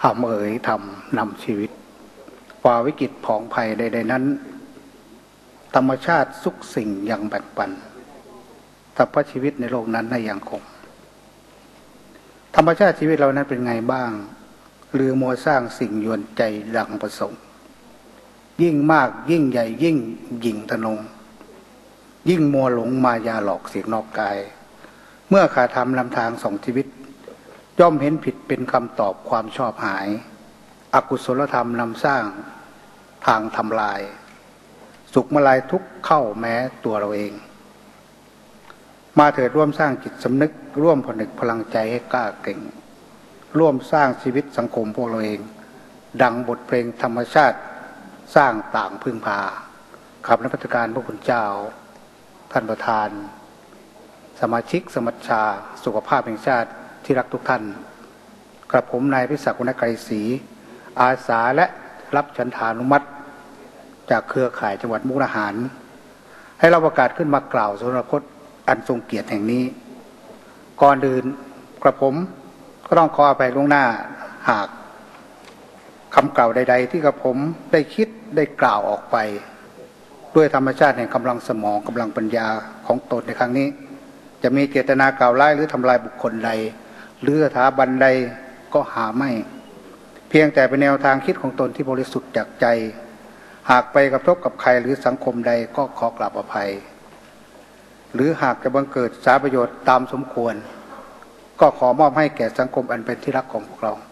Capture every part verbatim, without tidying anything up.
ทำเอ๋ยทำนำชีวิตฝ่าวิกฤตผองภัยใดๆนั้นธรรมชาติทุกสิ่งยังแบ่งปันสรรพชีวิตในโลกนั้นได้อย่างคงธรรมชาติชีวิตเรานั้นเป็นไงบ้างหรือมัวสร้างสิ่งยวนใจดังประสงค์ยิ่งมากยิ่งใหญ่ยิ่งหยิ่งทะนงยิ่งมัวหลงมายาหลอกเสียงนอกกายเมื่อขาดธรรมนำทางสองชีวิตย่อมเห็นผิดเป็นคำตอบความชอบหายอกุศลธรรมนำสร้างทางทำลายสุขมาลายทุกเข้าแม้ตัวเราเองมาเถิดร่วมสร้างจิตสำนึกร่วมผนึกพลังใจให้กล้าเก่งร่วมสร้างชีวิตสังคมพวกเราเองดังบทเพลงธรรมชาติสร้างต่างพึ่งพาขับนมัสการพระคุณเจ้าท่านประธานสมาชิกสมัชชาสุขภาพแห่งชาติที่รักทุกท่านกระผมนายพิศักดิ์วรรณไกรศรีอาสาและรับฉันทานุมัติจากเครือข่ายจังหวัดมุกดาหารให้เราประกาศขึ้นมากล่าวสุนทรพจน์อันทรงเกียรติแห่งนี้ก่อนอื่นกระผมก็ต้องขออภัยล่วงหน้าหากคำกล่าวใดๆที่กระผมได้คิดได้กล่าวออกไปด้วยธรรมชาติแห่งกำลังสมองกำลังปัญญาของตนในครั้งนี้จะมีเจตนากล่าวร้ายหรือทำลายบุคคลใดหรือสถาบันใดก็หาไม่เพียงแต่เป็นแนวทางคิดของตนที่บริสุทธิ์จากใจหากไปกระทบกับใครหรือสังคมใดก็ขอกราบอภัยหรือหากจะบังเกิดสาประโยชน์ตามสมควรก็ขอมอบให้แก่สังคมอันเป็นที่รักของพวกเรา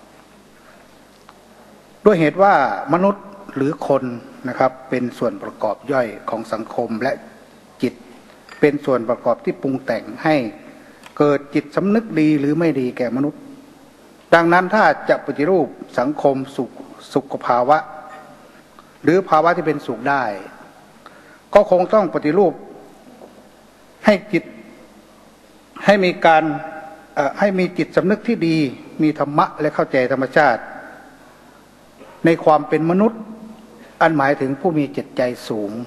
ด้วยเหตุว่ามนุษย์หรือคนนะครับเป็นส่วนประกอบย่อยของสังคมและจิตเป็นส่วนประกอบที่ปรุงแต่งให้เกิดจิตสำนึกดีหรือไม่ดีแก่มนุษย์ดังนั้นถ้าจะปฏิรูปสังคมสุขสุขภาวะหรือภาวะที่เป็นสุขได้ก็คงต้องปฏิรูปให้จิตให้มีการให้มีจิตสำนึกที่ดีมีธรรมะและเข้าใจธรรมชาติในความเป็นมนุษย์อันหมายถึงผู้มีจิตใจสูง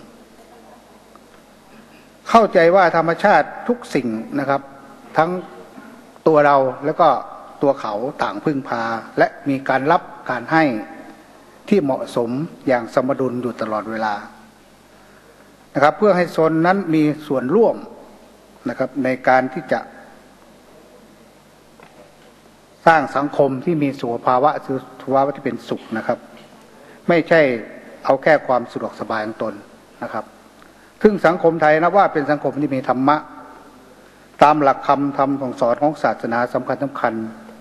เข้าใจว่าธรรมชาติทุกสิ่งนะครับทั้งตัวเราแล้วก็ตัวเขาต่างพึ่งพาและมีการรับการให้ที่เหมาะสมอย่างสมดุลอยู่ตลอดเวลานะครับเพื่อให้ชนนั้นมีส่วนร่วมนะครับในการที่จะสร้างสังคมที่มีสุขภาวะสุขภาวะที่เป็นสุขนะครับไม่ใช่เอาแค่ความสะดวกสบายของตนนะครับซึ่งสังคมไทยนะว่าเป็นสังคมที่มีธรรมะตามหลักคำธรรมของสอนของศาสนาสำคัญสำคัญ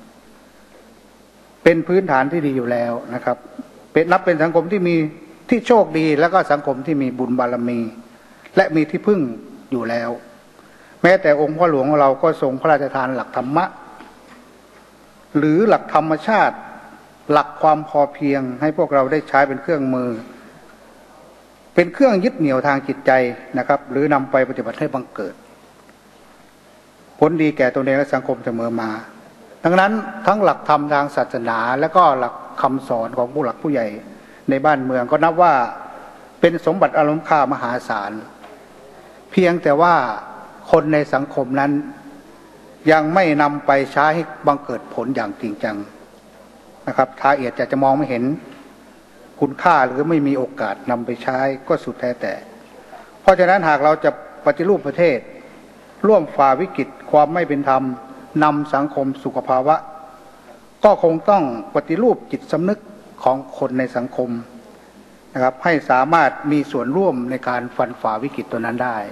เป็นพื้นฐานที่ดีอยู่แล้วนะครับเป็นนับเป็นสังคมที่มีที่โชคดีแล้วก็สังคมที่มีบุญบารมีและมีที่พึ่งอยู่แล้วแม้แต่องค์พ่อหลวงของเราก็ทรงพระราชทานหลักธรรมะหรือหลักธรรมชาติหลักความพอเพียงให้พวกเราได้ใช้เป็นเครื่องมือเป็นเครื่องยึดเหนี่ยวทางจิตใจนะครับหรือนำไปปฏิบัติให้บังเกิดผลดีแก่ตนเองและสังคมเสมอมาดังนั้นทั้งหลักธรรมทางศาสนาและก็หลักคำสอนของผู้หลักผู้ใหญ่ในบ้านเมืองก็นับว่าเป็นสมบัติอารมณ์ค่ามหาศาลเพียงแต่ว่าคนในสังคมนั้นยังไม่นำไปใช้ให้บังเกิดผลอย่างจริงจังนะครับถ้าเอียดจะจะมองไม่เห็นคุณค่าหรือไม่มีโอกาสนำไปใช้ก็สุดแท้แต่เพราะฉะนั้นหากเราจะปฏิรูปประเทศร่วมฝ่าวิกฤตความไม่เป็นธรรมนำสังคมสุขภาวะก็คงต้องปฏิรูปจิตสำนึกของคนในสังคมนะครับให้สามารถมีส่วนร่วมในการฟันฝ่าวิกฤตตัวนั้นได้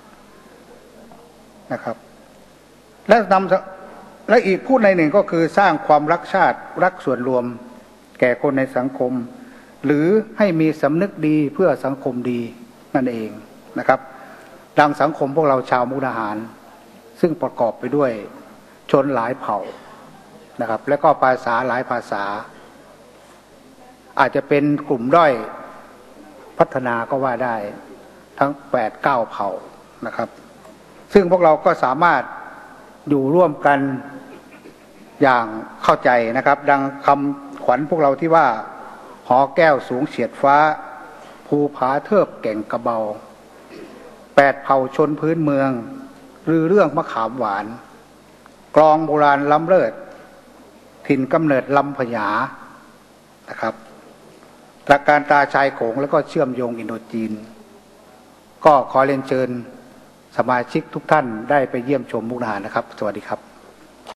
นะครับและนำและอีกพูดในหนึ่งก็คือสร้างความรักชาติรักส่วนรวมแก่คนในสังคมหรือให้มีสำนึกดีเพื่อสังคมดีนั่นเองนะครับดังสังคมพวกเราชาวมุกดาหารซึ่งประกอบไปด้วยชนหลายเผ่านะครับและก็ภาษาหลายภาษาอาจจะเป็นกลุ่มด้อยพัฒนาก็ว่าได้ทั้งแปดเก้าเผ่านะครับซึ่งพวกเราก็สามารถอยู่ร่วมกันอย่างเข้าใจนะครับดังคำขวัญพวกเราที่ว่าหอแก้วสูงเฉียดฟ้าภูผาเทิบแก่งกระเบาแปดเผ่าชนพื้นเมืองรือเรื่องมะขามหวานกลองโบราณล้ำเลิศถิ่นกำเนิดลำพญานะครับตระการตาชายโขงแล้วก็เชื่อมโยงอินโดจีนก็ขอเรียนเชิญสมาชิกทุกท่านได้ไปเยี่ยมชมมุกดาหารนะครับสวัสดีครับ